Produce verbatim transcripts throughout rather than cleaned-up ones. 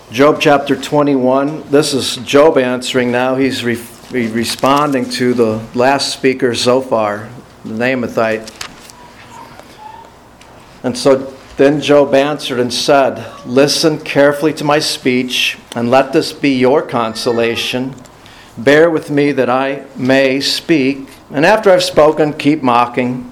Job chapter twenty-one. This is Job answering now. He's re- re- responding to the last speaker so far, the Naamathite. And so then Job answered and said, "Listen carefully to my speech, and let this be your consolation. Bear with me that I may speak, and after I've spoken, keep mocking.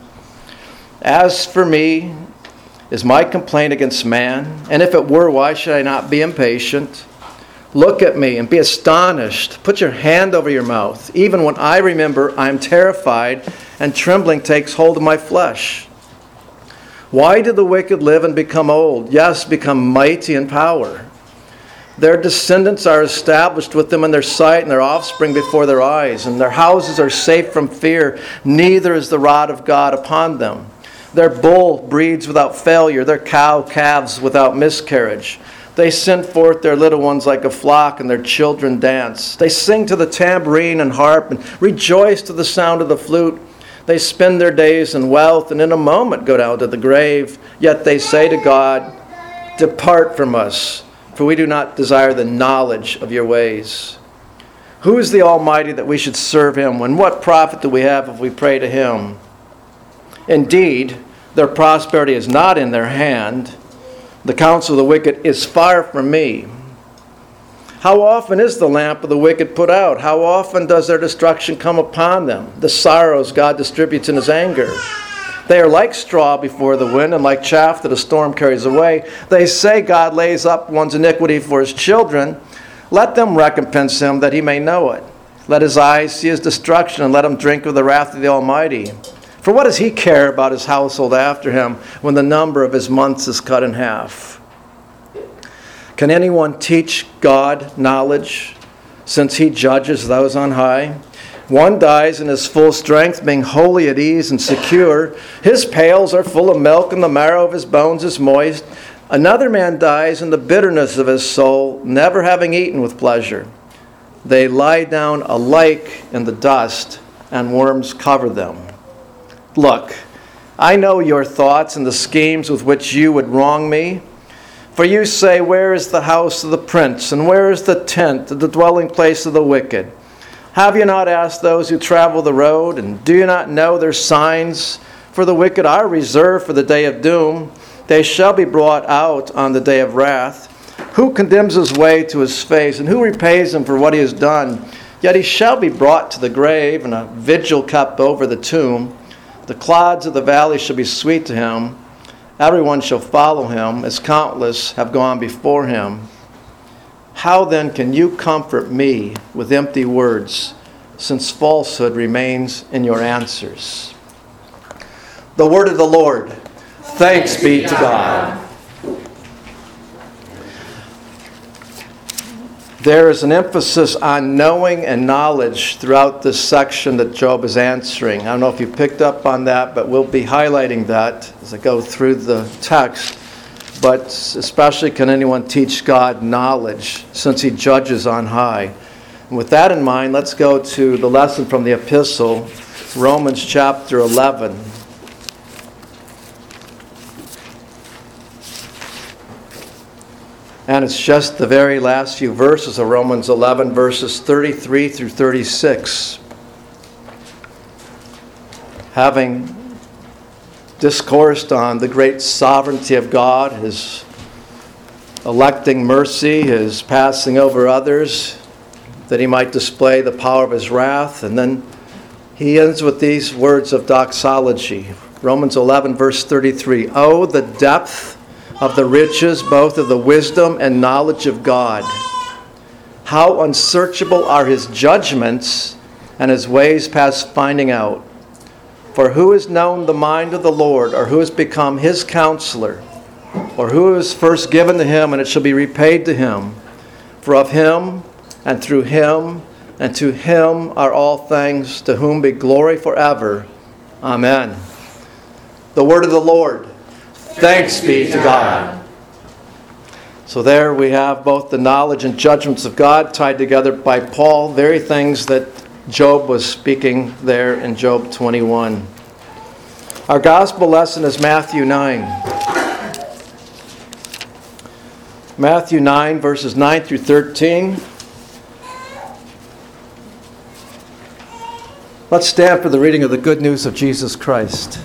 As for me, is my complaint against man? And if it were, why should I not be impatient? Look at me and be astonished. Put your hand over your mouth. Even when I remember, I am terrified, and trembling takes hold of my flesh. Why do the wicked live and become old? Yes, become mighty in power. Their descendants are established with them in their sight, and their offspring before their eyes. And their houses are safe from fear. Neither is the rod of God upon them. Their bull breeds without failure, their cow calves without miscarriage. They send forth their little ones like a flock, and their children dance. They sing to the tambourine and harp, and rejoice to the sound of the flute. They spend their days in wealth, and in a moment go down to the grave. Yet they say to God, 'Depart from us, for we do not desire the knowledge of your ways.' Who is the Almighty that we should serve him? And what profit do we have if we pray to him? Indeed, their prosperity is not in their hand. The counsel of the wicked is far from me. How often is the lamp of the wicked put out? How often does their destruction come upon them? The sorrows God distributes in his anger. They are like straw before the wind, and like chaff that a storm carries away. They say God lays up one's iniquity for his children. Let them recompense him that he may know it. Let his eyes see his destruction, and let him drink of the wrath of the Almighty. For what does he care about his household after him when the number of his months is cut in half? Can anyone teach God knowledge, since he judges those on high? One dies in his full strength, being wholly at ease and secure. His pails are full of milk, and the marrow of his bones is moist. Another man dies in the bitterness of his soul, never having eaten with pleasure. They lie down alike in the dust, and worms cover them. Look, I know your thoughts and the schemes with which you would wrong me. For you say, where is the house of the prince, and where is the tent, the dwelling place of the wicked? Have you not asked those who travel the road, and do you not know their signs? For the wicked are reserved for the day of doom. They shall be brought out on the day of wrath. Who condemns his way to his face, and who repays him for what he has done? Yet he shall be brought to the grave, and a vigil kept over the tomb. The clods of the valley shall be sweet to him. Everyone shall follow him, as countless have gone before him. How then can you comfort me with empty words, since falsehood remains in your answers?" The word of the Lord. Thanks be to God. There is an emphasis on knowing and knowledge throughout this section that Job is answering. I don't know if you picked up on that, but we'll be highlighting that as I go through the text. But especially, can anyone teach God knowledge, since he judges on high? And with that in mind, let's go to the lesson from the epistle, Romans chapter eleven. And it's just the very last few verses of Romans eleven, verses thirty-three through thirty-six. Having discoursed on the great sovereignty of God, his electing mercy, his passing over others, that he might display the power of his wrath. And then he ends with these words of doxology. Romans eleven, verse thirty-three. Oh, the depth of the riches, both of the wisdom and knowledge of God. How unsearchable are his judgments, and his ways past finding out. For who has known the mind of the Lord, or who has become his counselor, or who is first given to him, and it shall be repaid to him? For of him, and through him, and to him are all things, to whom be glory forever. Amen. The word of the Lord. Thanks be to God. So there we have both the knowledge and judgments of God tied together by Paul, very things that Job was speaking there in Job twenty-one. Our gospel lesson is Matthew nine. Matthew nine, verses nine through thirteen. Let's stand for the reading of the good news of Jesus Christ.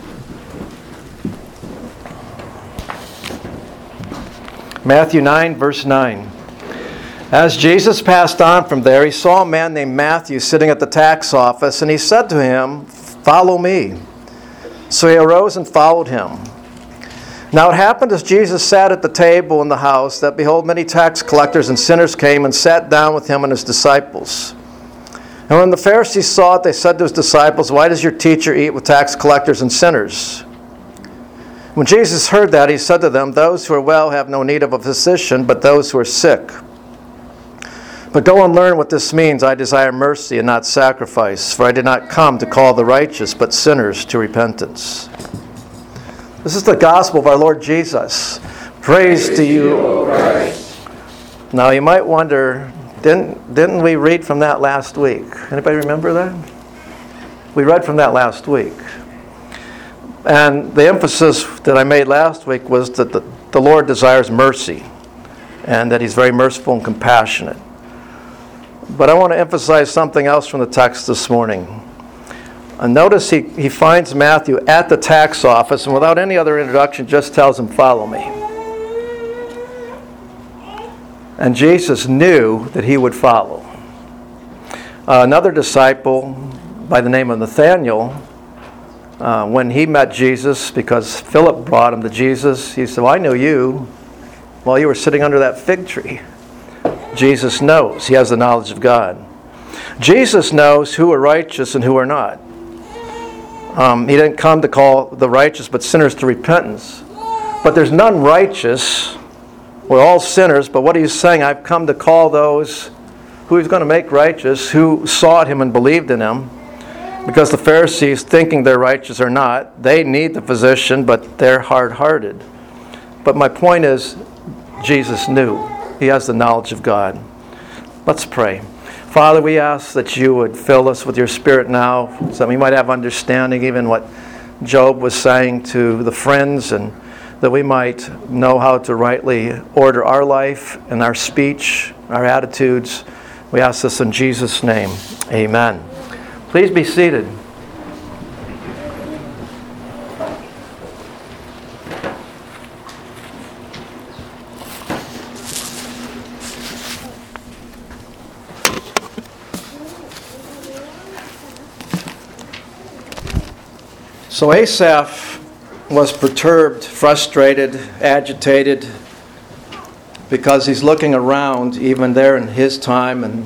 Matthew nine, verse nine. As Jesus passed on from there, he saw a man named Matthew sitting at the tax office, and he said to him, "Follow me." So he arose and followed him. Now it happened as Jesus sat at the table in the house that, behold, many tax collectors and sinners came and sat down with him and his disciples. And when the Pharisees saw it, they said to his disciples, "Why does your teacher eat with tax collectors and sinners?" When Jesus heard that, he said to them, "Those who are well have no need of a physician, but those who are sick. But go and learn what this means. I desire mercy and not sacrifice, for I did not come to call the righteous, but sinners to repentance." This is the gospel of our Lord Jesus. Praise, Praise to you, O Christ. Now you might wonder, didn't, didn't we read from that last week? Anybody remember that? We read from that last week. And the emphasis that I made last week was that the, the Lord desires mercy, and that He's very merciful and compassionate. But I want to emphasize something else from the text this morning. And notice he, he finds Matthew at the tax office, and without any other introduction, just tells him, "Follow me." And Jesus knew that he would follow. Uh, another disciple by the name of Nathanael, uh, when he met Jesus, because Philip brought him to Jesus, he said, "Well, I knew you while you were sitting under that fig tree." Jesus knows. He has the knowledge of God. Jesus knows who are righteous and who are not. Um, he didn't come to call the righteous but sinners to repentance. But there's none righteous. We're all sinners. But what he's saying, I've come to call those who he's going to make righteous, who sought him and believed in him. Because the Pharisees, thinking they're righteous or not, they need the physician, but they're hard-hearted. But my point is, Jesus knew. He has the knowledge of God. Let's pray. Father, we ask that you would fill us with your Spirit now, so that we might have understanding even what Job was saying to the friends, and that we might know how to rightly order our life and our speech, our attitudes. We ask this in Jesus' name. Amen. Please be seated. So Asaph was perturbed, frustrated, agitated, because he's looking around, even there in his time, and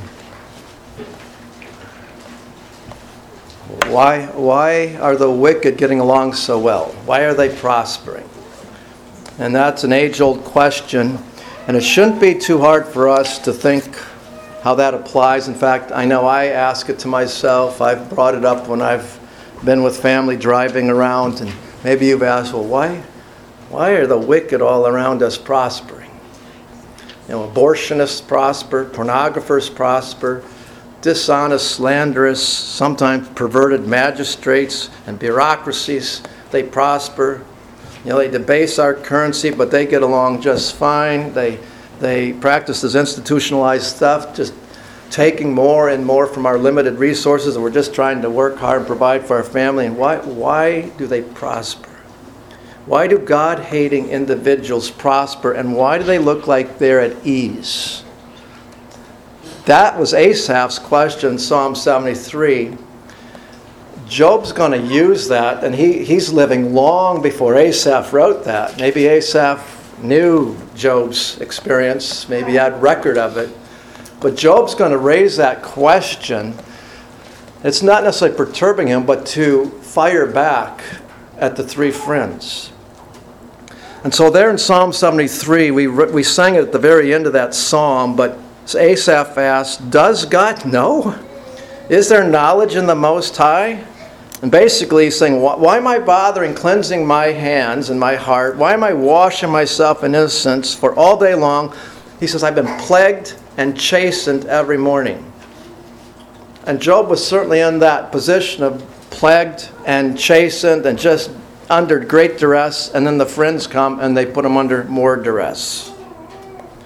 why, why are the wicked getting along so well? Why are they prospering? And that's an age-old question, and it shouldn't be too hard for us to think how that applies. In fact, I know I ask it to myself. I've brought it up when I've been with family driving around, and maybe you've asked, well, why why are the wicked all around us prospering? You know, abortionists prosper, pornographers prosper, dishonest, slanderous, sometimes perverted magistrates and bureaucracies, they prosper. You know, they debase our currency, but they get along just fine. They they practice this institutionalized stuff, just taking more and more from our limited resources, and we're just trying to work hard and provide for our family. And why why do they prosper? Why do God-hating individuals prosper, and why do they look like they're at ease? That was Asaph's question in Psalm seventy-three. Job's going to use that, and he, he's living long before Asaph wrote that. Maybe Asaph knew Job's experience, maybe he had record of it. But Job's going to raise that question. It's not necessarily perturbing him, but to fire back at the three friends. And so there in Psalm seventy-three, we we sang it at the very end of that psalm, but Asaph asked, does God know? Is there knowledge in the Most High? And basically he's saying, why am I bothering cleansing my hands and my heart? Why am I washing myself in innocence for all day long? He says, I've been plagued and chastened every morning. And Job was certainly in that position of plagued and chastened and just under great duress, and then the friends come and they put him under more duress.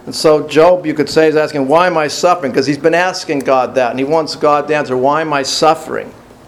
And so Job, you could say, is asking, why am I suffering? Because he's been asking God that, and he wants God to answer, why am I suffering?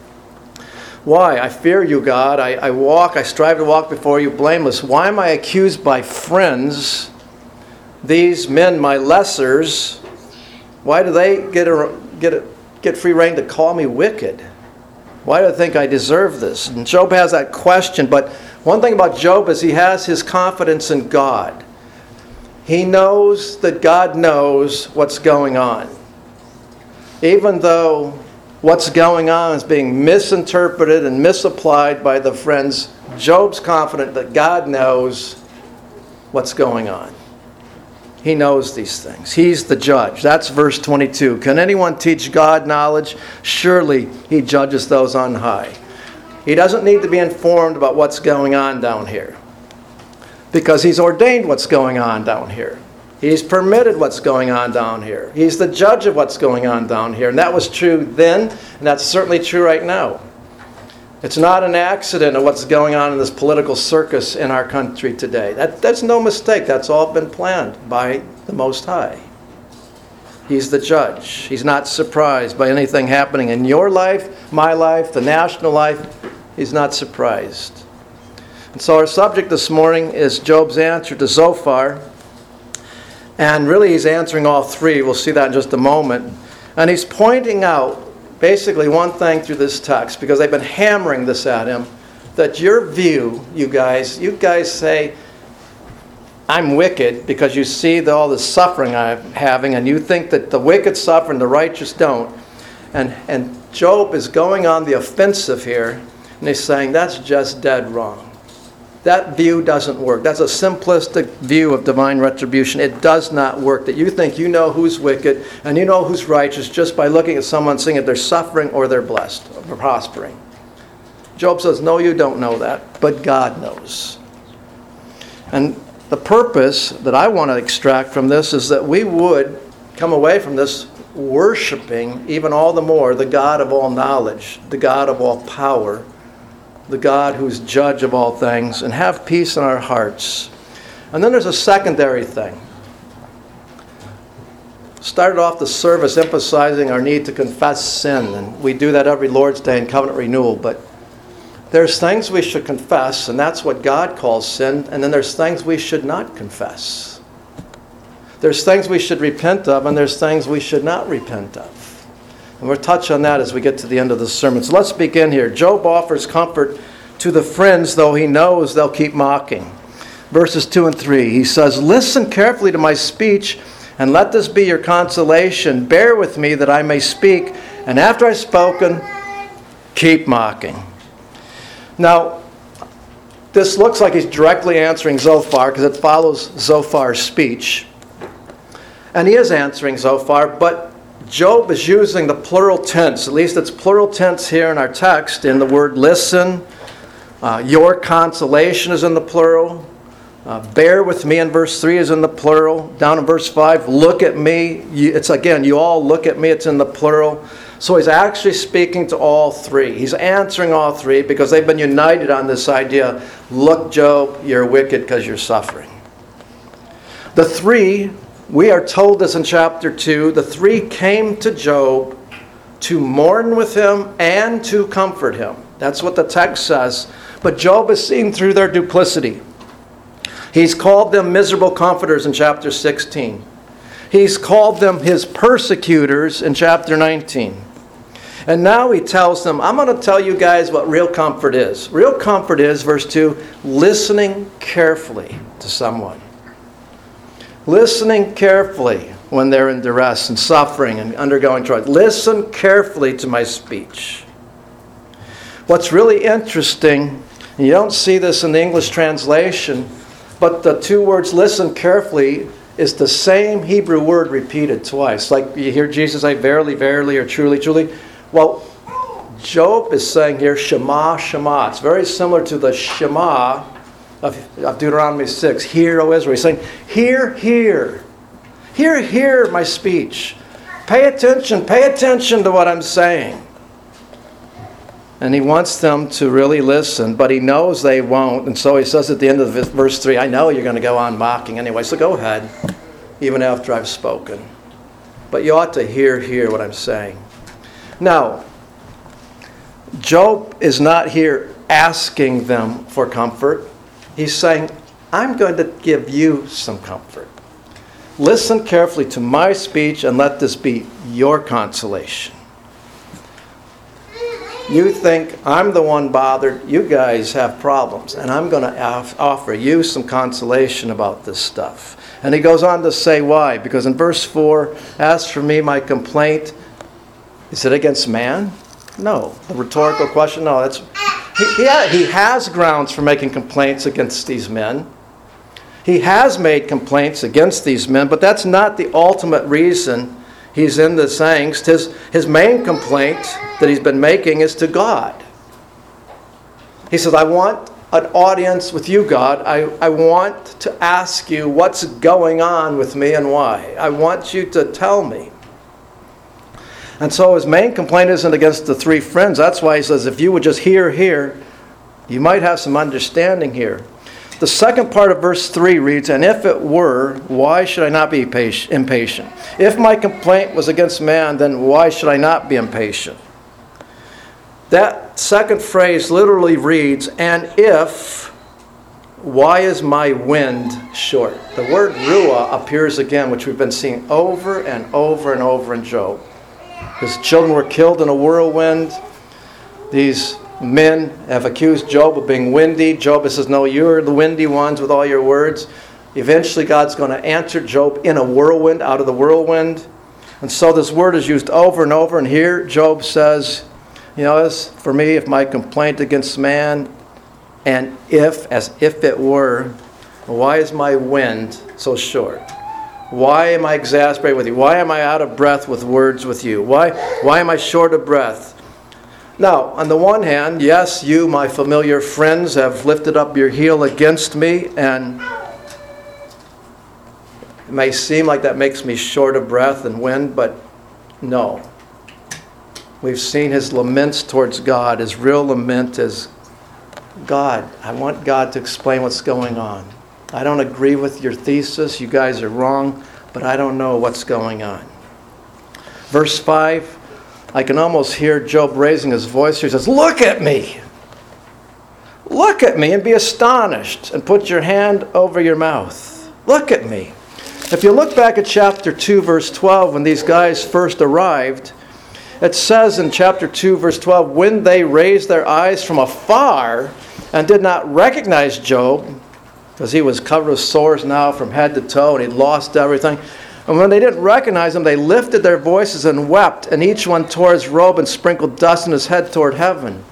Why? I fear you, God. I, I walk, I strive to walk before you blameless. Why am I accused by friends, these men, my lessers? Why do they get a, get a, get free rein to call me wicked? Why do I think I deserve this? And Job has that question, but one thing about Job is he has his confidence in God. He knows that God knows what's going on. Even though what's going on is being misinterpreted and misapplied by the friends, Job's confident that God knows what's going on. He knows these things. He's the judge. That's verse twenty-two. Can anyone teach God knowledge? Surely he judges those on high. He doesn't need to be informed about what's going on down here, because he's ordained what's going on down here. He's permitted what's going on down here. He's the judge of what's going on down here. And that was true then, and that's certainly true right now. It's not an accident of what's going on in this political circus in our country today. That, that's no mistake. That's all been planned by the Most High. He's the judge. He's not surprised by anything happening in your life, my life, the national life. He's not surprised. And so our subject this morning is Job's answer to Zophar. And really he's answering all three. We'll see that in just a moment. And he's pointing out basically one thing through this text, because they've been hammering this at him, that your view, you guys, you guys say, I'm wicked because you see the, all the suffering I'm having, and you think that the wicked suffer and the righteous don't. And, and Job is going on the offensive here, and he's saying that's just dead wrong. That view doesn't work. That's a simplistic view of divine retribution. It does not work. That you think you know who's wicked and you know who's righteous just by looking at someone seeing if they're suffering or they're blessed or prospering. Job says, no, you don't know that, but God knows. And the purpose that I want to extract from this is that we would come away from this worshiping even all the more the God of all knowledge, the God of all power, the God who's judge of all things, and have peace in our hearts. And then there's a secondary thing. Started off the service emphasizing our need to confess sin, and we do that every Lord's Day in covenant renewal, but there's things we should confess, and that's what God calls sin, and then there's things we should not confess. There's things we should repent of, and there's things we should not repent of. And we'll touch on that as we get to the end of the sermon. So let's begin here. Job offers comfort to the friends, though he knows they'll keep mocking. Verses two and three, he says, listen carefully to my speech, and let this be your consolation. Bear with me that I may speak, and after I've spoken, keep mocking. Now, this looks like he's directly answering Zophar, because it follows Zophar's speech. And he is answering Zophar, but Job is using the plural tense. At least it's plural tense here in our text in the word listen. Uh, your consolation is in the plural. Uh, bear with me in verse three is in the plural. Down in verse five, look at me. You, it's again, you all look at me. It's in the plural. So he's actually speaking to all three. He's answering all three because they've been united on this idea. Look, Job, you're wicked because you're suffering. The three, we are told this in chapter two, the three came to Job to mourn with him and to comfort him. That's what the text says. But Job has seen through their duplicity. He's called them miserable comforters in chapter sixteen. He's called them his persecutors in chapter nineteen. And now he tells them, I'm going to tell you guys what real comfort is. Real comfort is, verse two, listening carefully to someone. Listening carefully when they're in duress and suffering and undergoing trials. Listen carefully to my speech. What's really interesting, and you don't see this in the English translation, but the two words listen carefully is the same Hebrew word repeated twice. Like you hear Jesus say, verily, verily, or truly, truly. Well, Job is saying here, Shema, Shema. It's very similar to the Shema of, of Deuteronomy six. Hear, O Israel. He's saying, hear, hear. Hear, hear my speech. Pay attention, pay attention to what I'm saying. And he wants them to really listen, but he knows they won't. And so he says at the end of verse three, I know you're going to go on mocking anyway, so go ahead. even after I've spoken. But you ought to hear, hear what I'm saying. Now, Job is not here asking them for comfort. He's saying, I'm going to give you some comfort. Listen carefully to my speech and let this be your consolation. You think I'm the one bothered, you guys have problems, and I'm going to offer you some consolation about this stuff. And he goes on to say why. Because in verse four, as for me, my complaint, is it against man? No. The rhetorical question, no. That's, he, yeah, he has grounds for making complaints against these men. He has made complaints against these men, but that's not the ultimate reason he's in this angst. His, his main complaint that he's been making is to God. He says, I want an audience with you, God. I, I want to ask you what's going on with me and why. I want you to tell me. And so his main complaint isn't against the three friends. That's why he says, if you would just hear, hear, you might have some understanding here. The second part of verse three reads, and if it were, why should I not be impatient? If my complaint was against man, then why should I not be impatient? That second phrase literally reads, and if, why is my wind short? The word ruah appears again, which we've been seeing over and over and over in Job. His children were killed in a whirlwind. These men have accused Job of being windy. Job says, no, you're the windy ones with all your words. Eventually God's going to answer Job in a whirlwind, out of the whirlwind. And so this word is used over and over. And here Job says, you know, as for me, if my complaint against man, and if, as if it were, why is my wind so short? Why am I exasperated with you? Why am I out of breath with words with you? Why, why am I short of breath? Now, on the one hand, yes, you, my familiar friends, have lifted up your heel against me, and it may seem like that makes me short of breath and wind, but no. We've seen his laments towards God. His real lament is, God, I want God to explain what's going on. I don't agree with your thesis. You guys are wrong, but I don't know what's going on. Verse five, I can almost hear Job raising his voice here. He says, look at me. Look at me and be astonished and put your hand over your mouth. Look at me. If you look back at chapter two, verse twelve, when these guys first arrived, it says in chapter two, verse twelve, when they raised their eyes from afar and did not recognize Job, because he was covered with sores now from head to toe and he'd lost everything. And when they didn't recognize him, they lifted their voices and wept, and each one tore his robe and sprinkled dust in his head toward heaven.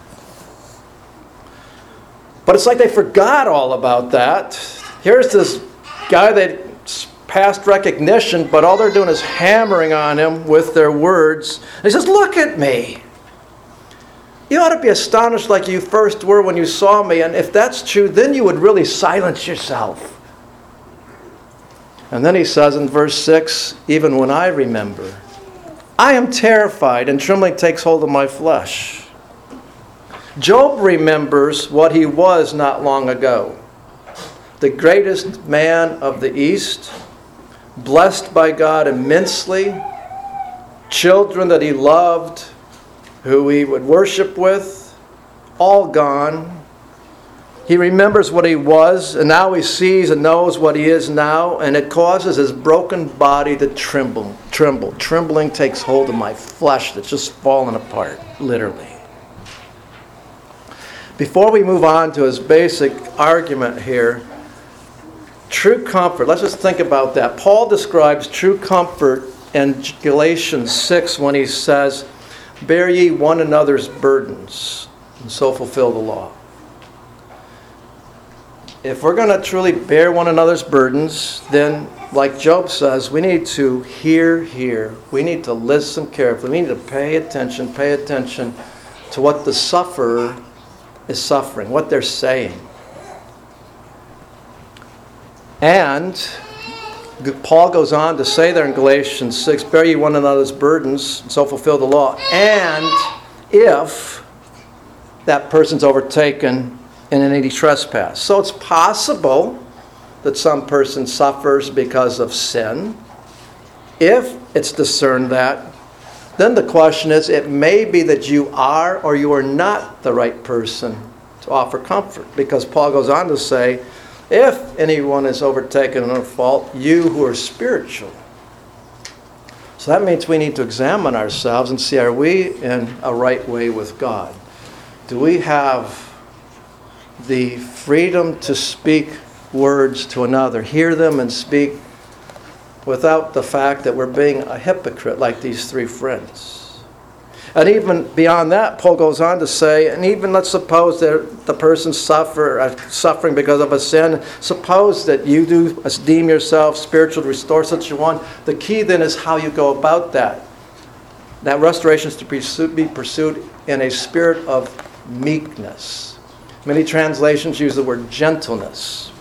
But it's like they forgot all about that. Here's this guy that passed recognition, but all they're doing is hammering on him with their words. And he says, look at me. You ought to be astonished like you first were when you saw me. And if that's true, then you would really silence yourself. And then he says in verse six, even when I remember, I am terrified and trembling takes hold of my flesh. Job remembers what he was not long ago. The greatest man of the East, blessed by God immensely, children that he loved, who he would worship with, all gone. He remembers what he was, and now he sees and knows what he is now, and it causes his broken body to tremble. Tremble. Trembling takes hold of my flesh that's just fallen apart, literally. Before we move on to his basic argument here, true comfort, let's just think about that. Paul describes true comfort in Galatians six when he says, bear ye one another's burdens, and so fulfill the law. If we're going to truly bear one another's burdens, then, like Job says, we need to hear, hear. We need to listen carefully. We need to pay attention, pay attention to what the sufferer is suffering, what they're saying. And Paul goes on to say there in Galatians six, bear ye one another's burdens, and so fulfill the law. And if that person's overtaken in any trespass. So it's possible that some person suffers because of sin. If it's discerned that, then the question is, it may be that you are or you are not the right person to offer comfort. Because Paul goes on to say, if anyone is overtaken in a fault, you who are spiritual. So that means we need to examine ourselves and see, are we in a right way with God? Do we have the freedom to speak words to another, hear them and speak without the fact that we're being a hypocrite like these three friends? And even beyond that, Paul goes on to say, and even let's suppose that the person suffer, uh, suffering because of a sin, suppose that you do deem yourself spiritual to restore such a one. The key then is how you go about that. That restoration is to pursue, be pursued in a spirit of meekness. Many translations use the word gentleness.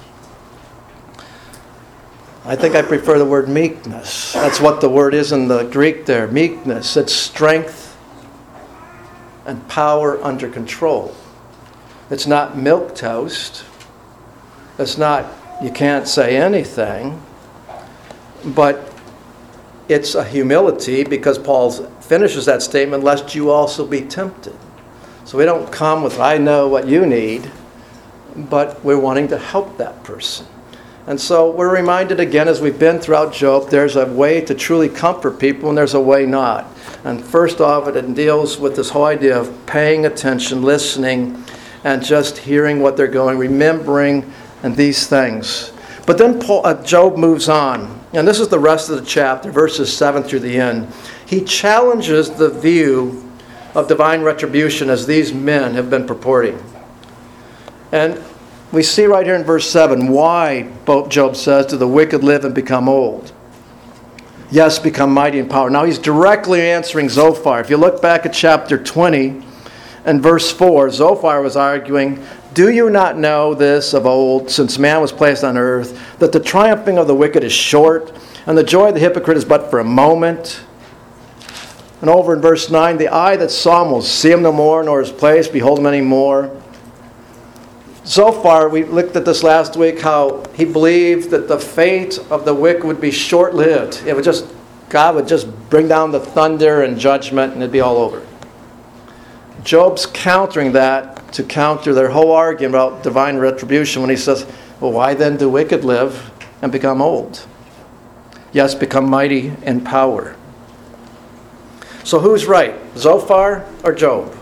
I think I prefer the word meekness. That's what the word is in the Greek there, meekness. It's strength and power under control. It's not milquetoast. It's not, you can't say anything. But it's a humility, because Paul finishes that statement, lest you also be tempted. So we don't come with, I know what you need, but we're wanting to help that person. And so we're reminded again, as we've been throughout Job, there's a way to truly comfort people and there's a way not. And first off, it deals with this whole idea of paying attention, listening, and just hearing what they're going, remembering, and these things. But then Paul, uh, Job moves on. And this is the rest of the chapter, verses seven through the end. He challenges the view of divine retribution as these men have been purporting. And we see right here in verse seven why Job says, do the wicked live and become old? Yes, become mighty in power. Now he's directly answering Zophar. If you look back at chapter twenty and verse four, Zophar was arguing, do you not know this of old, since man was placed on earth, that the triumphing of the wicked is short, and the joy of the hypocrite is but for a moment? And over in verse nine, the eye that saw him will see him no more, nor his place behold him any more. So far, we looked at this last week, how he believed that the fate of the wicked would be short-lived. It would just, God would just bring down the thunder and judgment and it'd be all over. Job's countering that to counter their whole argument about divine retribution when he says, well, why then do wicked live and become old? Yes, become mighty in power. So who's right, Zophar or Job?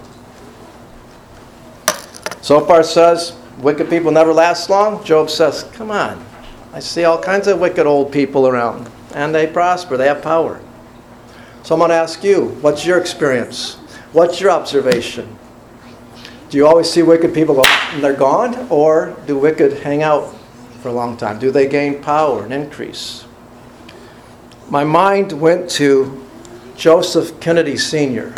Zophar says, wicked people never last long. Job says, come on. I see all kinds of wicked old people around. And they prosper. They have power. So I'm going to ask you, what's your experience? What's your observation? Do you always see wicked people go, and they're gone? Or do wicked hang out for a long time? Do they gain power and increase? My mind went to Joseph Kennedy Senior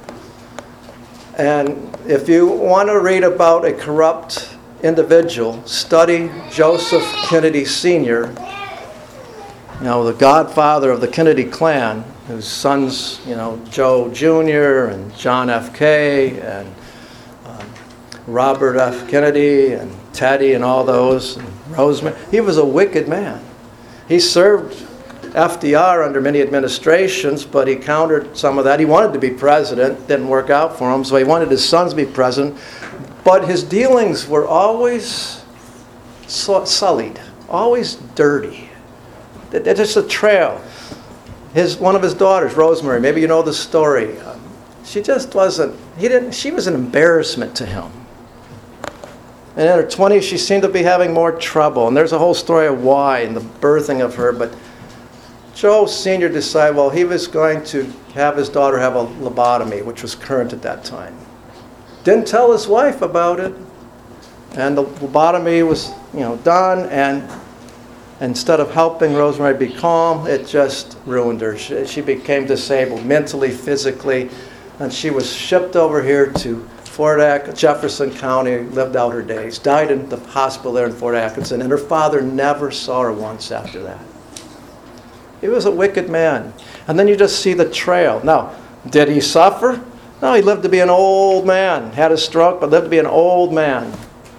And if you want to read about a corrupt individual, study Joseph Kennedy Senior, you know, the godfather of the Kennedy clan, whose sons, you know, Joe Junior and John F. K. and um, Robert F. Kennedy and Teddy and all those, and Rosemary. He was a wicked man. He served F D R under many administrations, but he countered some of that. He wanted to be president, didn't work out for him, so he wanted his sons to be president. But his dealings were always sullied, always dirty. It's just a trail. His one of his daughters, Rosemary, maybe you know the story. Um, she just wasn't. He didn't. She was an embarrassment to him. And in her twenties, she seemed to be having more trouble. And there's a whole story of why and the birthing of her, but Joe Senior decided, well, he was going to have his daughter have a lobotomy, which was current at that time. Didn't tell his wife about it. And the lobotomy was, you know, done. And instead of helping Rosemary be calm, it just ruined her. She, she became disabled mentally, physically. And she was shipped over here to Fort Atkinson, Jefferson County, lived out her days. Died in the hospital there in Fort Atkinson. And her father never saw her once after that. He was a wicked man. And then you just see the trail. Now, did he suffer? No, he lived to be an old man. Had a stroke, but lived to be an old man.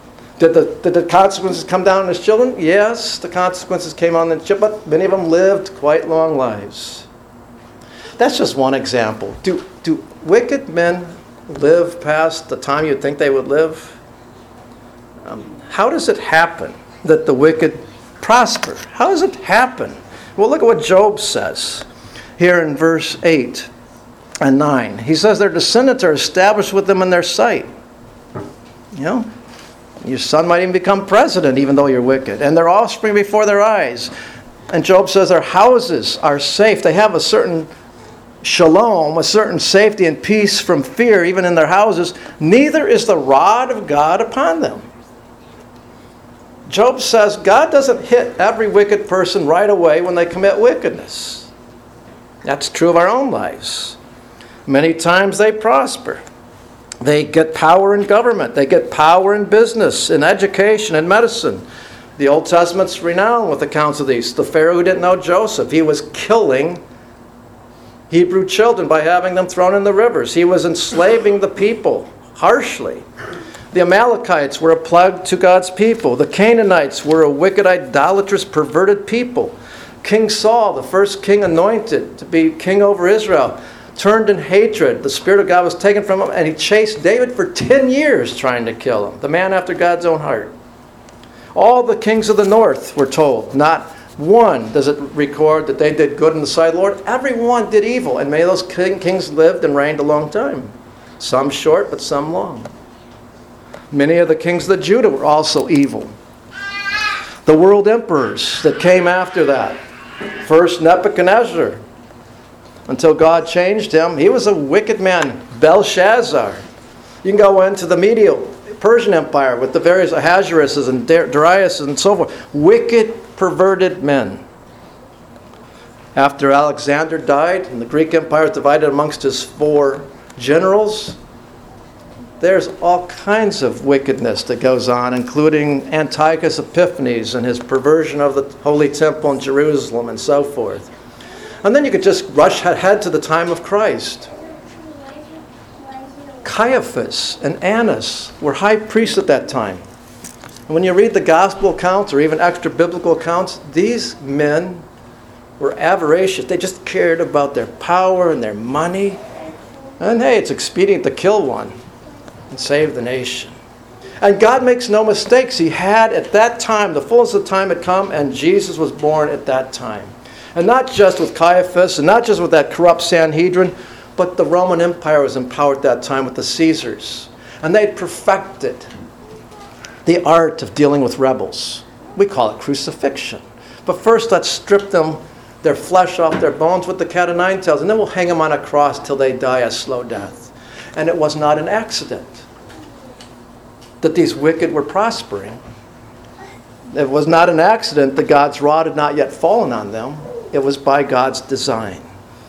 Did the, did the consequences come down on his children? Yes, the consequences came on the children, but many of them lived quite long lives. That's just one example. Do, do wicked men live past the time you'd think they would live? Um, how does it happen that the wicked prosper? How does it happen? Well, look at what Job says here in verse eight and nine. He says their descendants are established with them in their sight. You know, your son might even become president even though you're wicked. And their offspring before their eyes. And Job says their houses are safe. They have a certain shalom, a certain safety and peace from fear even in their houses. Neither is the rod of God upon them. Job says God doesn't hit every wicked person right away when they commit wickedness. That's true of our own lives. Many times they prosper. They get power in government. They get power in business, in education, in medicine. The Old Testament's renowned with accounts of these. The Pharaoh who didn't know Joseph, he was killing Hebrew children by having them thrown in the rivers. He was enslaving the people harshly. The Amalekites were a plague to God's people. The Canaanites were a wicked, idolatrous, perverted people. King Saul, the first king anointed to be king over Israel, turned in hatred. The Spirit of God was taken from him, and he chased David for ten years trying to kill him. The man after God's own heart. All the kings of the north were told, not one does it record that they did good in the sight of the Lord. Every one did evil, and many of those king, kings lived and reigned a long time. Some short, but some long. Many of the kings of Judah were also evil. The world emperors that came after that. First Nebuchadnezzar, until God changed him. He was a wicked man. Belshazzar. You can go into the Medial Persian Empire with the various Ahasueruses and Darius and so forth. Wicked, perverted men. After Alexander died and the Greek Empire was divided amongst his four generals, there's all kinds of wickedness that goes on, including Antiochus Epiphanes and his perversion of the Holy Temple in Jerusalem and so forth. And then you could just rush ahead to the time of Christ. Caiaphas and Annas were high priests at that time. And when you read the gospel accounts or even extra biblical accounts, these men were avaricious. They just cared about their power and their money. And hey, it's expedient to kill one and save the nation. And God makes no mistakes. He had at that time, the fullness of time had come, and Jesus was born at that time. And not just with Caiaphas, and not just with that corrupt Sanhedrin, but the Roman Empire was empowered at that time with the Caesars. And they'd perfected the art of dealing with rebels. We call it crucifixion. But first, let's strip them, their flesh off their bones with the cat o' nine tails, and then we'll hang them on a cross till they die a slow death. And it was not an accident that these wicked were prospering. It was not an accident that God's rod had not yet fallen on them. It was by God's design.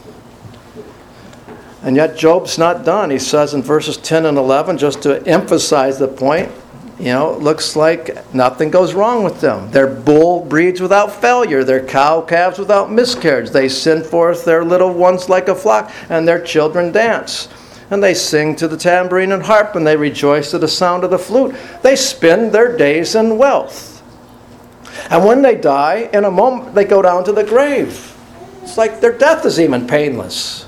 And yet Job's not done. He says in verses ten and eleven, just to emphasize the point, you know, it looks like nothing goes wrong with them. Their bull breeds without failure. Their cow calves without miscarriage. They send forth their little ones like a flock, and their children dance. And they sing to the tambourine and harp, and they rejoice to the sound of the flute. They spend their days in wealth. And when they die, in a moment they go down to the grave. It's like their death is even painless.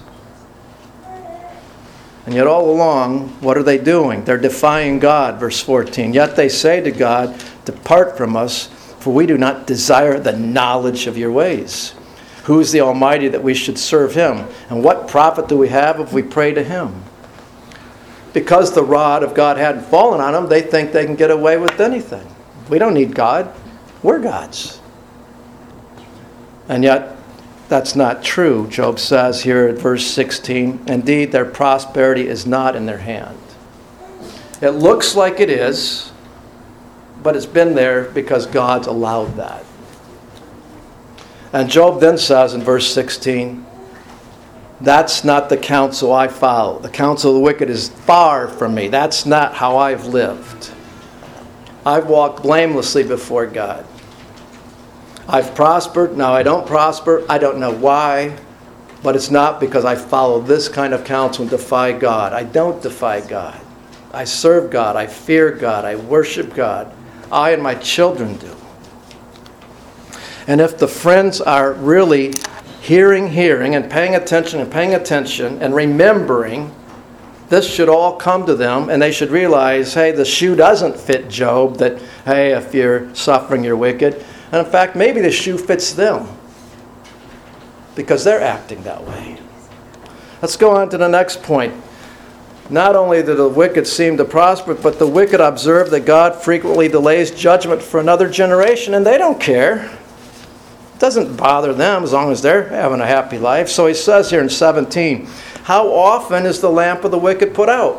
And yet all along, what are they doing? They're defying God, verse fourteen. Yet they say to God, depart from us, for we do not desire the knowledge of your ways. Who is the Almighty that we should serve him? And what profit do we have if we pray to him? Because the rod of God hadn't fallen on them, they think they can get away with anything. We don't need God. We're God's. And yet, that's not true. Job says here at verse sixteen, indeed, their prosperity is not in their hand. It looks like it is, but it's been there because God's allowed that. And Job then says in verse sixteen, that's not the counsel I follow. The counsel of the wicked is far from me. That's not how I've lived. I've walked blamelessly before God. I've prospered. Now I don't prosper. I don't know why. But it's not because I follow this kind of counsel and defy God. I don't defy God. I serve God. I fear God. I worship God. I and my children do. And if the friends are really hearing, hearing, and paying attention and paying attention and remembering, this should all come to them, and they should realize, hey, the shoe doesn't fit Job, that, hey, if you're suffering, you're wicked. And in fact, maybe the shoe fits them because they're acting that way. Let's go on to the next point. Not only do the wicked seem to prosper, but the wicked observe that God frequently delays judgment for another generation, and they don't care. It doesn't bother them as long as they're having a happy life. So he says here in seventeen, how often is the lamp of the wicked put out?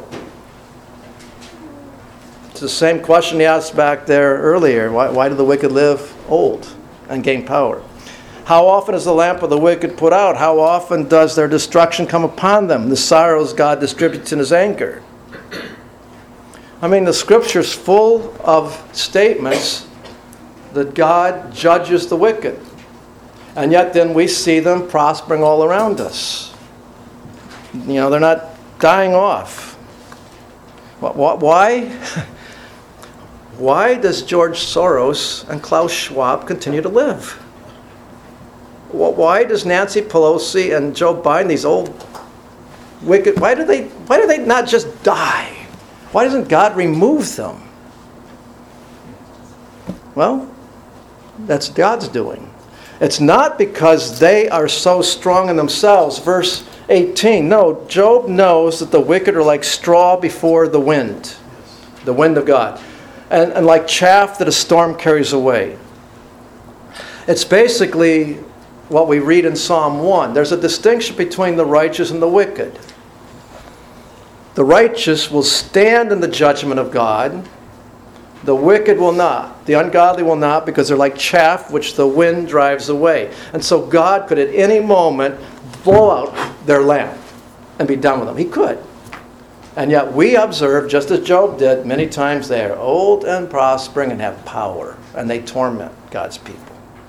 It's the same question he asked back there earlier. Why, why do the wicked live old and gain power? How often is the lamp of the wicked put out? How often does their destruction come upon them? The sorrows God distributes in his anger. I mean, the scripture's full of statements that God judges the wicked. And yet then we see them prospering all around us. You know, they're not dying off. Why? Why does George Soros and Klaus Schwab continue to live? Why does Nancy Pelosi and Joe Biden, these old wicked, why do they why do they not just die? Why doesn't God remove them? Well, that's God's doing. It's not because they are so strong in themselves. Verse eighteen, no, Job knows that the wicked are like straw before the wind, the wind of God, and, and like chaff that a storm carries away. It's basically what we read in Psalm one. There's a distinction between the righteous and the wicked. The righteous will stand in the judgment of God. The wicked will not. The ungodly will not, because they're like chaff which the wind drives away. And so God could at any moment blow out their lamp and be done with them. He could. And yet we observe, just as Job did, many times they are old and prospering and have power, and they torment God's people.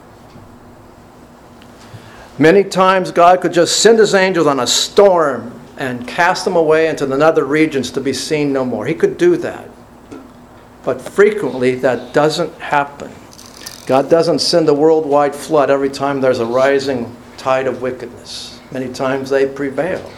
Many times God could just send his angels on a storm and cast them away into the nether regions to be seen no more. He could do that. But frequently that doesn't happen. God doesn't send a worldwide flood every time there's a rising tide of wickedness. Many times they prevail.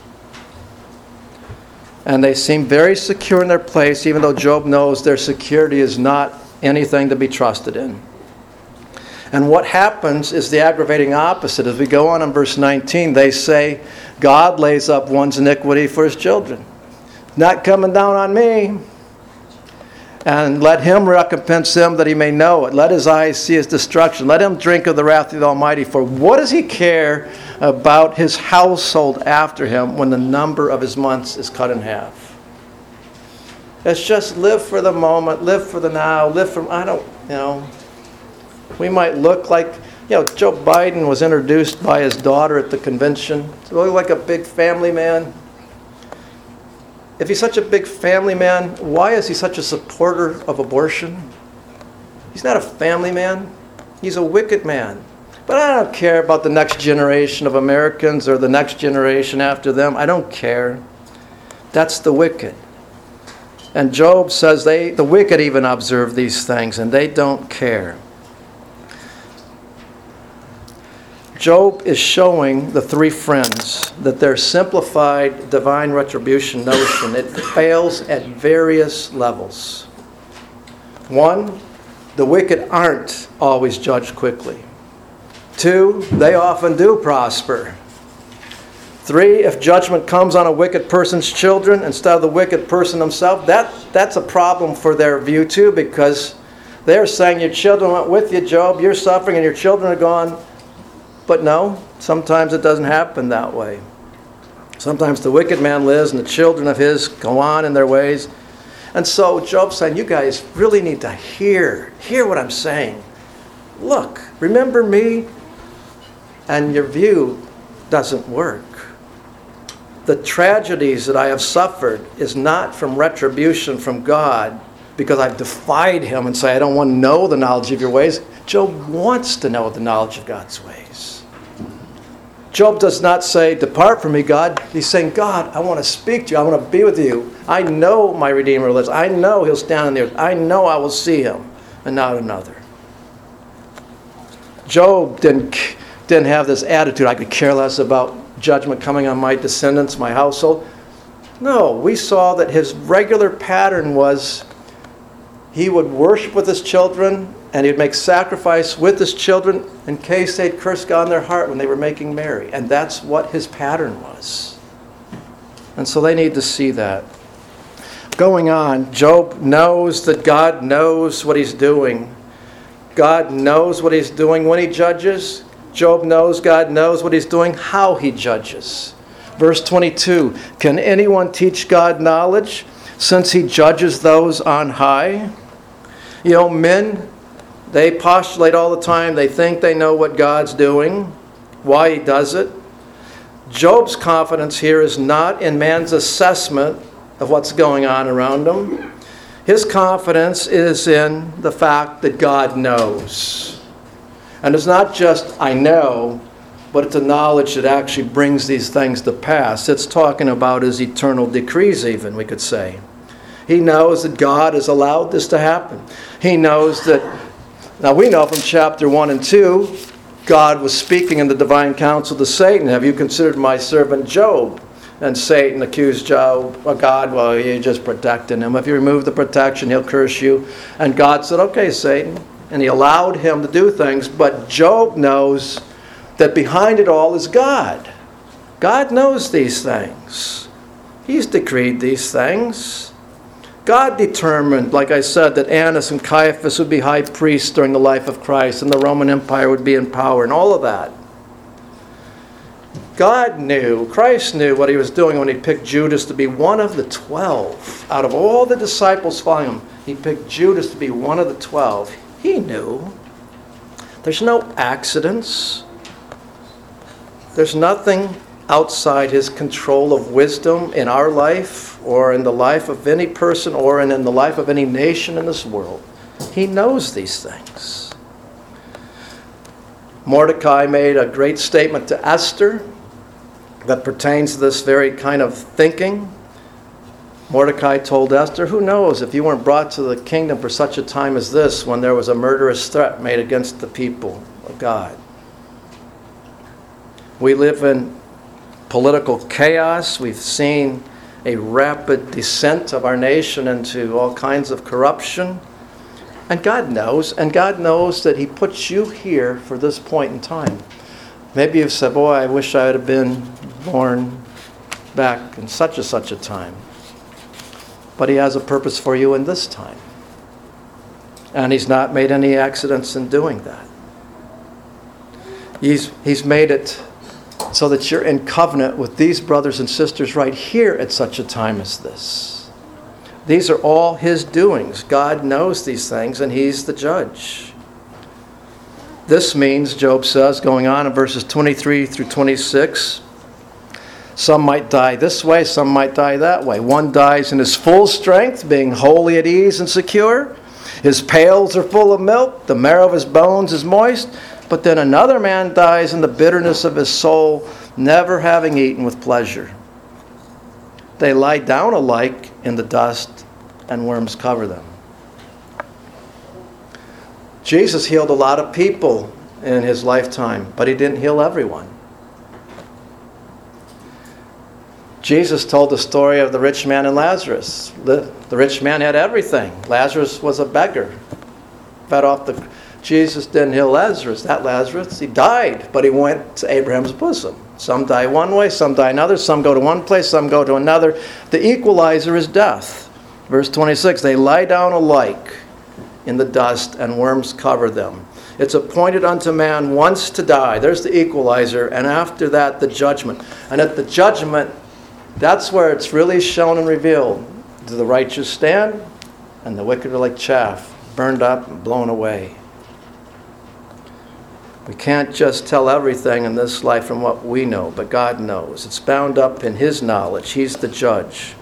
And they seem very secure in their place, even though Job knows their security is not anything to be trusted in. And what happens is the aggravating opposite. As we go on in verse nineteen, they say, God lays up one's iniquity for his children. Not coming down on me. And let him recompense him that he may know it. Let his eyes see his destruction. Let him drink of the wrath of the Almighty. For what does he care about his household after him when the number of his months is cut in half? It's just live for the moment, live for the now, live for, I don't, you know. We might look like, you know, Joe Biden was introduced by his daughter at the convention. He looked like a big family man. If he's such a big family man, why is he such a supporter of abortion? He's not a family man. He's a wicked man. But I don't care about the next generation of Americans or the next generation after them. I don't care. That's the wicked. And Job says they, the wicked even observe these things, and they don't care. Job is showing the three friends that their simplified divine retribution notion, it fails at various levels. One, the wicked aren't always judged quickly. Two, they often do prosper. Three, if judgment comes on a wicked person's children instead of the wicked person himself, that, that's a problem for their view too, because they're saying your children went with you, Job, you're suffering and your children are gone. But no, sometimes it doesn't happen that way. Sometimes the wicked man lives and the children of his go on in their ways. And so Job's saying, you guys really need to hear, hear what I'm saying. Look, remember me? And your view doesn't work. The tragedies that I have suffered is not from retribution from God because I've defied him and say, I don't want to know the knowledge of your ways. Job wants to know the knowledge of God's ways. Job does not say, depart from me, God. He's saying, God, I want to speak to you. I want to be with you. I know my Redeemer lives. I know he'll stand on the earth. I know I will see him. and not another. Job didn't, didn't have this attitude, I could care less about judgment coming on my descendants, my household. No, we saw that his regular pattern was he would worship with his children and he'd make sacrifice with his children in case they'd curse God in their heart when they were making merry. And that's what his pattern was. And so they need to see that. Going on, Job knows that God knows what he's doing. God knows what he's doing when he judges. Job knows God knows what he's doing, how he judges. Verse twenty-two, can anyone teach God knowledge since he judges those on high? You know, men, they postulate all the time. They think they know what God's doing, why he does it. Job's confidence here is not in man's assessment of what's going on around him. His confidence is in the fact that God knows. And it's not just, I know, but it's a knowledge that actually brings these things to pass. It's talking about his eternal decrees even, we could say. He knows that God has allowed this to happen. He knows that, now we know from chapter one and two, God was speaking in the divine council to Satan, have you considered my servant Job? And Satan accused Job, well, God, well, you're just protecting him. If you remove the protection, he'll curse you. And God said, okay, Satan. And he allowed him to do things. But Job knows that behind it all is God. God knows these things. He's decreed these things. God determined, like I said, that Annas and Caiaphas would be high priests during the life of Christ and the Roman Empire would be in power and all of that. God knew, Christ knew what he was doing when he picked Judas to be one of the twelve. Out of all the disciples following him, he picked Judas to be one of the twelve. He knew. There's no accidents. There's nothing outside his control of wisdom in our life or in the life of any person or in, in the life of any nation in this world. He knows these things. Mordecai made a great statement to Esther that pertains to this very kind of thinking. Mordecai told Esther, who knows if you weren't brought to the kingdom for such a time as this when there was a murderous threat made against the people of God. We live in political chaos. We've seen a rapid descent of our nation into all kinds of corruption. And God knows, and God knows that he puts you here for this point in time. Maybe you've said, boy, I wish I would have been born back in such and such a time. But he has a purpose for you in this time. And he's not made any accidents in doing that. He's, he's made it so that you're in covenant with these brothers and sisters right here at such a time as this. These are all his doings. God knows these things, and he's the judge. This means, Job says, going on in verses twenty-three through twenty-six, some might die this way, some might die that way. One dies in his full strength, being wholly at ease and secure. His pails are full of milk, the marrow of his bones is moist. But then another man dies in the bitterness of his soul, never having eaten with pleasure. They lie down alike in the dust, and worms cover them. Jesus healed a lot of people in his lifetime, but he didn't heal everyone. Jesus told the story of the rich man and Lazarus. The, the rich man had everything. Lazarus was a beggar. Fed off the... Jesus didn't heal Lazarus. That Lazarus, he died, but he went to Abraham's bosom. Some die one way, some die another. Some go to one place, some go to another. The equalizer is death. Verse twenty-six, they lie down alike in the dust, and worms cover them. It's appointed unto man once to die. There's the equalizer, and after that, the judgment. And at the judgment, that's where it's really shown and revealed. Do the righteous stand? And the wicked are like chaff, burned up and blown away. We can't just tell everything in this life from what we know, but God knows. It's bound up in his knowledge. He's the judge.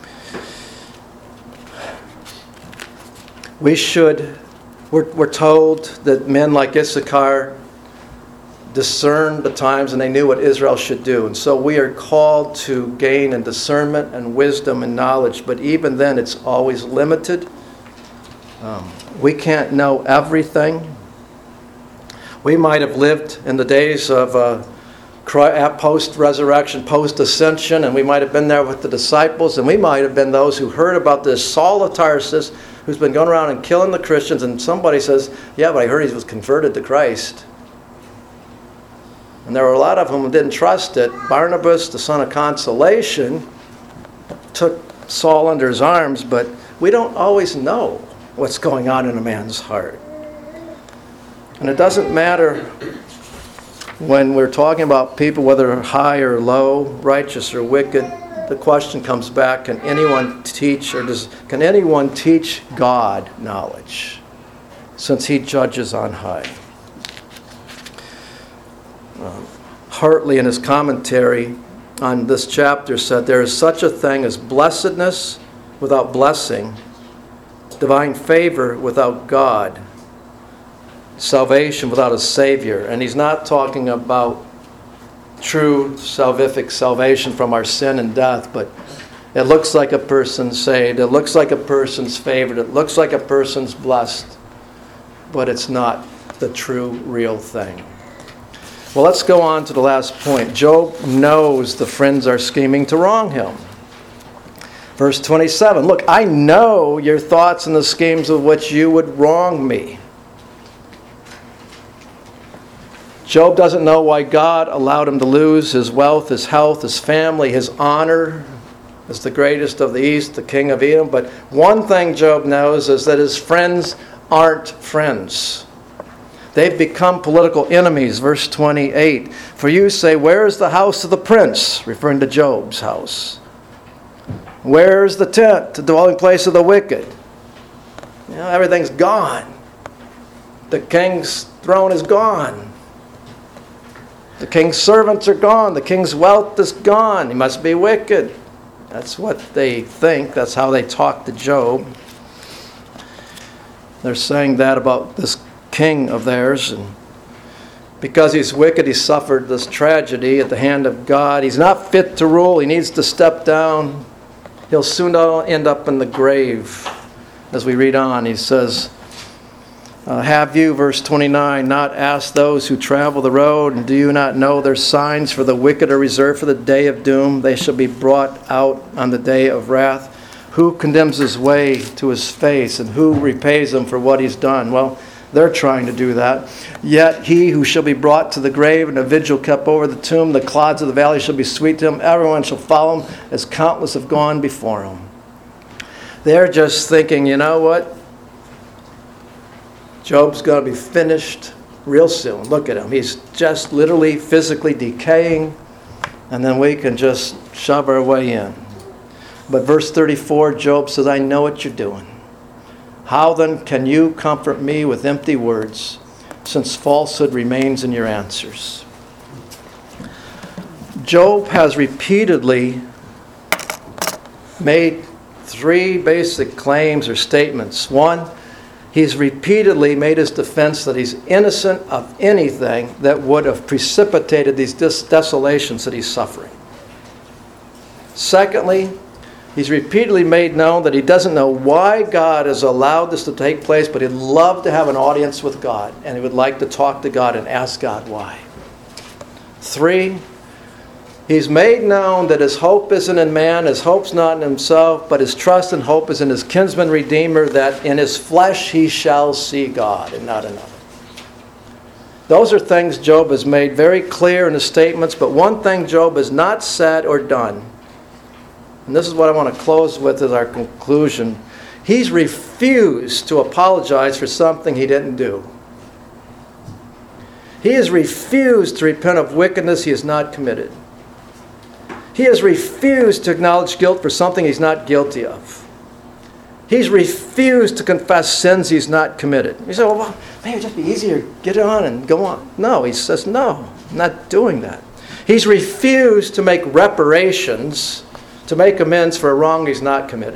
We should, we're, we're told that men like Issachar discerned the times and they knew what Israel should do. And so we are called to gain in discernment and wisdom and knowledge. But even then, it's always limited. Um, we can't know everything. We might have lived in the days of uh, post-resurrection, post-ascension, and we might have been there with the disciples, and we might have been those who heard about this Saul of Tarsus who's been going around and killing the Christians, and somebody says, yeah, but I heard he was converted to Christ. And there were a lot of them who didn't trust it. Barnabas, the son of consolation, took Saul under his arms, but we don't always know what's going on in a man's heart. And it doesn't matter when we're talking about people, whether high or low, righteous or wicked. The question comes back, can anyone teach or does can anyone teach God knowledge, since he judges on high? Um, Hartley, in his commentary on this chapter, said, there is such a thing as blessedness without blessing, divine favor without God, salvation without a Savior. And he's not talking about true salvific salvation from our sin and death, but it looks like a person's saved, it looks like a person's favored, it looks like a person's blessed, but it's not the true, real thing. Well, let's go on to the last point. Job knows the friends are scheming to wrong him. Verse twenty-seven, look, I know your thoughts and the schemes of which you would wrong me. Job doesn't know why God allowed him to lose his wealth, his health, his family, his honor as the greatest of the East, the king of Edom. But one thing Job knows is that his friends aren't friends. They've become political enemies. Verse twenty-eight, for you say, where is the house of the prince? Referring to Job's house. Where is the tent, the dwelling place of the wicked? You know, everything's gone. The king's throne is gone. The king's servants are gone. The king's wealth is gone. He must be wicked. That's what they think. That's how they talk to Job. They're saying that about this king of theirs. And because he's wicked, he suffered this tragedy at the hand of God. He's not fit to rule. He needs to step down. He'll soon end up in the grave. As we read on, he says, Uh, have you, verse twenty-nine, not asked those who travel the road, and do you not know their signs for the wicked are reserved for the day of doom? They shall be brought out on the day of wrath. Who condemns his way to his face, and who repays him for what he's done? Well, they're trying to do that. Yet he who shall be brought to the grave, and a vigil kept over the tomb, the clods of the valley shall be sweet to him. Everyone shall follow him, as countless have gone before him. They're just thinking, you know what? Job's going to be finished real soon. Look at him. He's just literally physically decaying, and then we can just shove our way in. But verse thirty-four, Job says, I know what you're doing. How then can you comfort me with empty words, since falsehood remains in your answers? Job has repeatedly made three basic claims or statements. One, he's repeatedly made his defense that he's innocent of anything that would have precipitated these des- desolations that he's suffering. Secondly, he's repeatedly made known that he doesn't know why God has allowed this to take place, but he'd love to have an audience with God, and he would like to talk to God and ask God why. Three, he's made known that his hope isn't in man, his hope's not in himself, but his trust and hope is in his kinsman redeemer, that in his flesh he shall see God and not another. Those are things Job has made very clear in his statements, but one thing Job has not said or done, and this is what I want to close with as our conclusion, he's refused to apologize for something he didn't do. He has refused to repent of wickedness he has not committed. He has refused to acknowledge guilt for something he's not guilty of. He's refused to confess sins he's not committed. You say, well, maybe it'd just be easier to get it on and go on. No, he says, no, I'm not doing that. He's refused to make reparations, to make amends for a wrong he's not committed.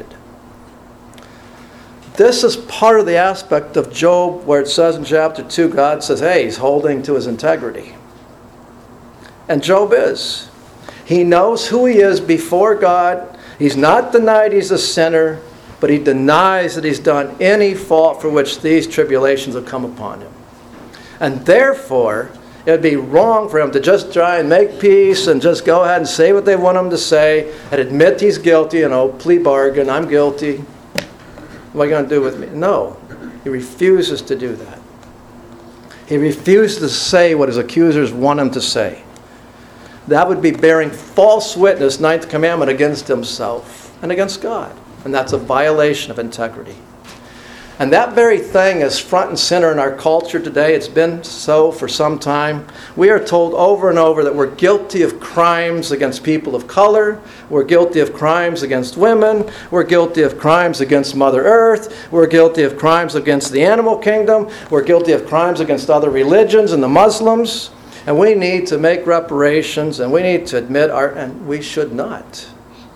This is part of the aspect of Job where it says in chapter two, God says, hey, he's holding to his integrity. And Job is. He knows who he is before God. He's not denied he's a sinner. but he denies that he's done any fault for which these tribulations have come upon him. And therefore, it would be wrong for him to just try and make peace and just go ahead and say what they want him to say and admit he's guilty and, oh, plea bargain, I'm guilty. What are you going to do with me? No, he refuses to do that. He refuses to say what his accusers want him to say. That would be bearing false witness, ninth commandment, against himself and against God. And that's a violation of integrity. And that very thing is front and center in our culture today. It's been so for some time. We are told over and over that we're guilty of crimes against people of color. We're guilty of crimes against women. We're guilty of crimes against Mother Earth. We're guilty of crimes against the animal kingdom. We're guilty of crimes against other religions and the Muslims. And we need to make reparations, and we need to admit our, and we should not.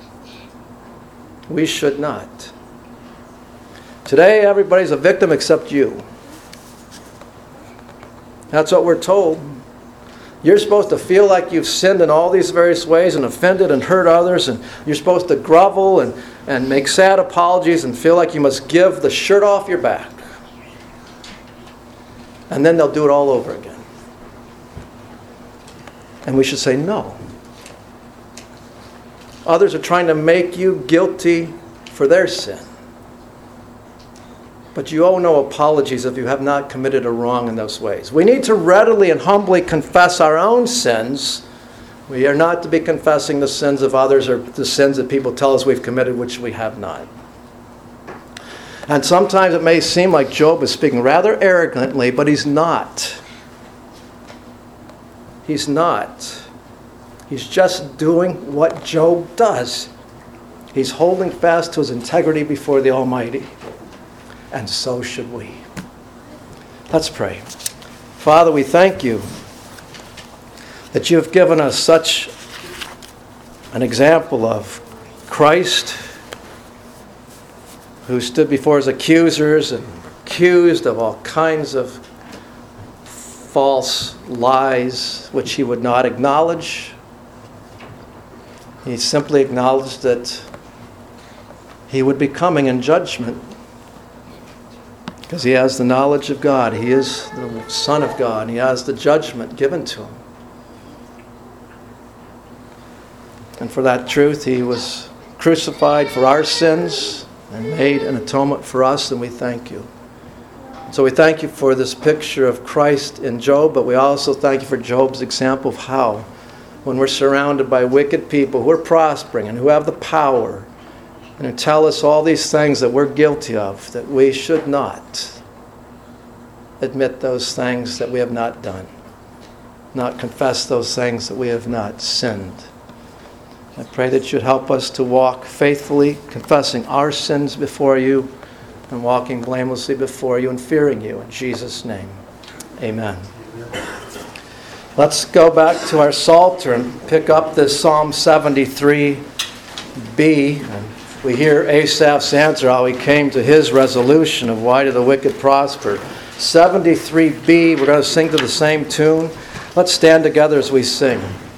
We should not. Today, everybody's a victim except you. That's what we're told. You're supposed to feel like you've sinned in all these various ways and offended and hurt others, and you're supposed to grovel and, and make sad apologies and feel like you must give the shirt off your back. And then they'll do it all over again. And we should say no. Others are trying to make you guilty for their sin. But you owe no apologies if you have not committed a wrong in those ways. We need to readily and humbly confess our own sins. We are not to be confessing the sins of others or the sins that people tell us we've committed, which we have not. And sometimes it may seem like Job is speaking rather arrogantly, but he's not. He's not. He's just doing what Job does. He's holding fast to his integrity before the Almighty. And so should we. Let's pray. Father, we thank you that you have given us such an example of Christ, who stood before his accusers and accused of all kinds of false lies which he would not acknowledge. He simply acknowledged that he would be coming in judgment because he has the knowledge of God. He is the Son of God. He has the judgment given to him. And for that truth, he was crucified for our sins and made an atonement for us, and we thank you. So we thank you for this picture of Christ in Job, but we also thank you for Job's example of how, when we're surrounded by wicked people who are prospering and who have the power and who tell us all these things that we're guilty of, that we should not admit those things that we have not done, not confess those things that we have not sinned. I pray that you'd help us to walk faithfully, confessing our sins before you, and walking blamelessly before you and fearing you. In Jesus' name, amen. Let's go back to our Psalter and pick up this Psalm seventy-three B. And we hear Asaph's answer, how he came to his resolution of why do the wicked prosper. seventy-three B, we're going to sing to the same tune. Let's stand together as we sing.